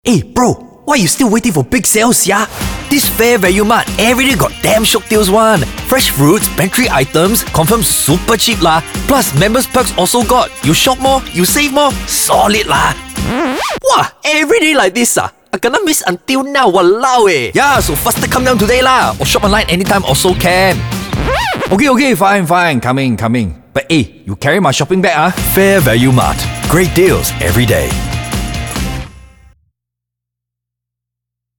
Hey bro, why you still waiting for big sales, yeah? This Fair Value Mart everyday got damn shock deals one. Fresh fruits, pantry items, confirm super cheap lah. Plus members perks also got. You shop more, you save more, solid lah. Wah, everyday like this ah. I gonna miss until now, walao eh. Yeah, so faster come down today lah. Or shop online anytime also can. Okay, fine. Coming. But hey, you carry my shopping bag ah? Fair Value Mart. Great deals every day.